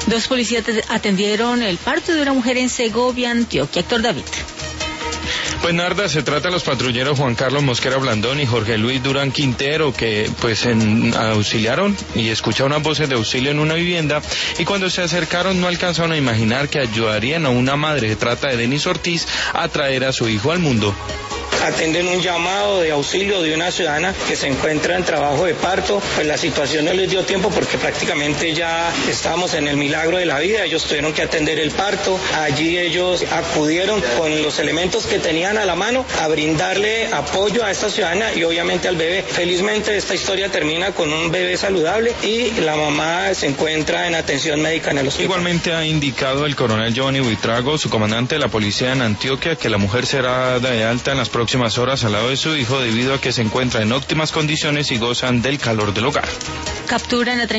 Dos policías atendieron el parto de una mujer en Segovia, Antioquia. Héctor David. Pues Narda, se trata de los patrulleros Juan Carlos Mosquera Blandón y Jorge Luis Durán Quintero, que auxiliaron y escucharon unas voces de auxilio en una vivienda, y cuando se acercaron no alcanzaron a imaginar que ayudarían a una madre. Se trata de Denis Ortiz a traer a su hijo al mundo. Atienden un llamado de auxilio de una ciudadana que se encuentra en trabajo de parto. Pues la situación no les dio tiempo porque prácticamente ya estábamos en el milagro de la vida. Ellos tuvieron que atender el parto. Allí ellos acudieron con los elementos que tenían a la mano a brindarle apoyo a esta ciudadana y obviamente al bebé. Felizmente esta historia termina con un bebé saludable y la mamá se encuentra en atención médica en el hospital. Igualmente ha indicado el coronel Giovanni Buitrago, su comandante de la policía en Antioquia, que la mujer será dada de alta en las próximas horas al lado de su hijo debido a que se encuentra en óptimas condiciones y gozan del calor del hogar. Capturan a